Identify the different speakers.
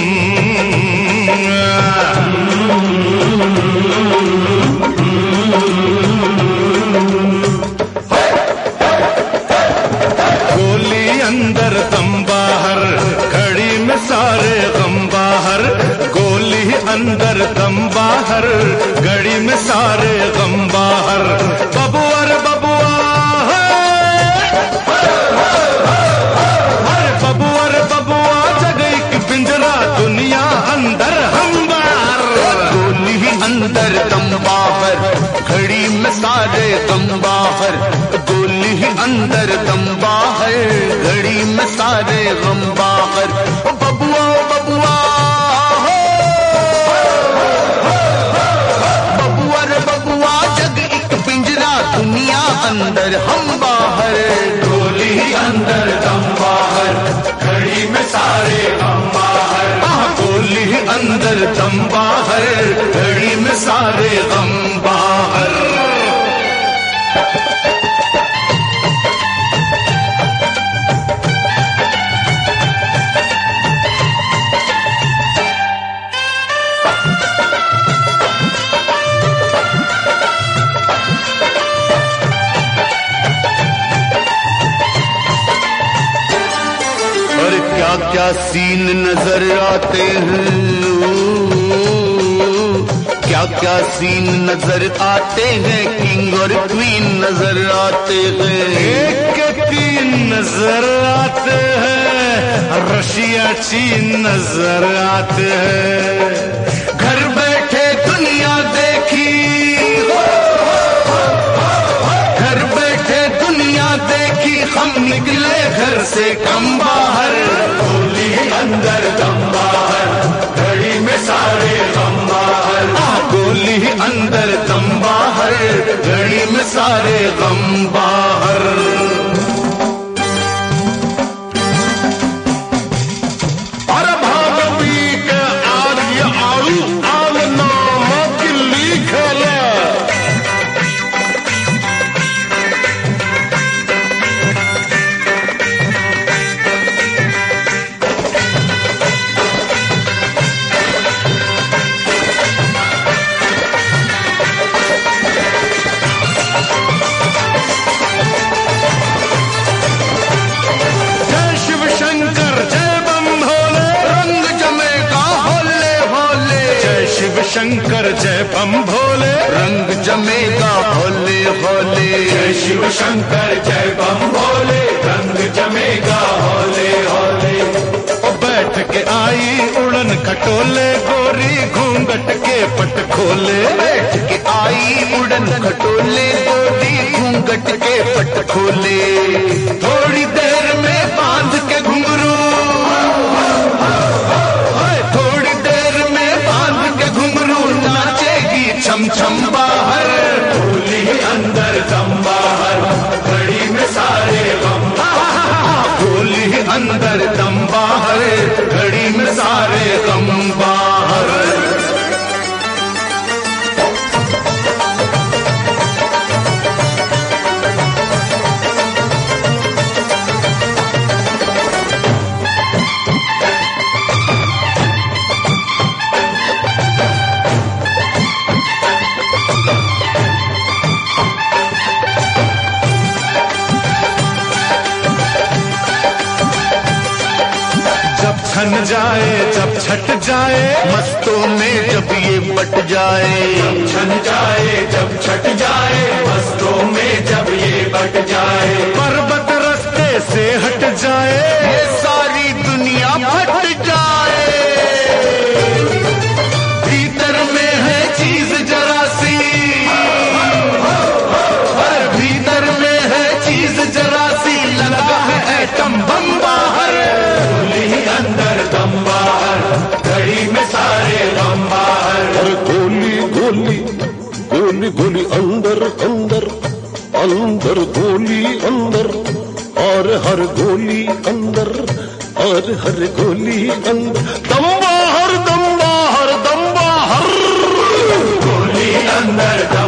Speaker 1: गोली अंदर दम बाहर, घड़ी में सारे गम बाहर। गोली अंदर दम बाहर, घड़ी में सारे गम बाहर। बबुआ रे बबुआ, अरे बबुआ रे बबुआ, जग एक पिंजरा दुनिया अंदर हम बाहर।
Speaker 2: गोली अंदर दम बाहर, घड़ी में सारे गम बाहर। गोली अंदर दम बाहर, घड़ी में सारे गम बाहर। बबुआ बबुआ, बबुआ रे बबुआ, जग एक पिंजरा दुनिया अंदर हम बाहर।
Speaker 1: गोली अंदर दम बाहर, घड़ी में सारे गम बाहर। गोली अंदर दम बाहर, घड़ी में सारे गम बाहर।
Speaker 2: और क्या क्या सीन नजर आते हैं, क्या क्या सीन नजर आते हैं। किंग और क्वीन नजर आते हैं,
Speaker 1: एक के तीन नजर आते हैं, रशिया चीन नजर आते हैं।
Speaker 2: घर बैठे दुनिया देखी, घर बैठे दुनिया देखी, हम निकले घर से कम बाहर।
Speaker 1: गोली अंदर दम बाहर, घड़ी में सारे गम बाहर।
Speaker 2: गोली अंदर दम बाहर, घड़ी में सारे गम बाहर।
Speaker 1: अरे भागवी के आर्य आयु आल नाम की लिखल। शंकर जय बम भोले,
Speaker 2: रंग जमेगा होले होले।
Speaker 1: जय शिव शंकर जय बम भोले, रंग जमेगा होले होले। ओ बैठ के आई उड़न खटोले, गोरी घूंघट के पट खोले।
Speaker 2: बैठ के आई उड़न खटोले, गोरी घूंघट के पट खोले।
Speaker 1: थोड़ी देर में बांध के घुंघरू, थोड़ी देर में बांध के घुंघरू, नाचेगी छम छम बाहर। गोली अंदर दम बाहर, घड़ी में सारे गम। गोली अंदर दम बाहर, घड़ी में सारे गम बाहर। छन जाए जब छट जाए,
Speaker 2: मस्तों में जब ये बट जाए।
Speaker 1: जब छन जाए जब छट जाए, मस्तों में जब ये बट जाए। पर्वत रास्ते से हट जाए,
Speaker 2: ये सारी दुनिया फट जाए।
Speaker 1: भीतर में है चीज जरा सी, भीतर में है चीज जरा सी, लगा है एटम बम बाहर। गोली अंदर दम बाहर, घड़ी में सारे गम बाहर।
Speaker 3: गोली गोली गोली गोली अंदर अंदर अंदर, गोली अंदर और हर गोली अंदर और हर गोली अंदर। दम बाहर दम बाहर दम बाहर,
Speaker 1: गोली अंदर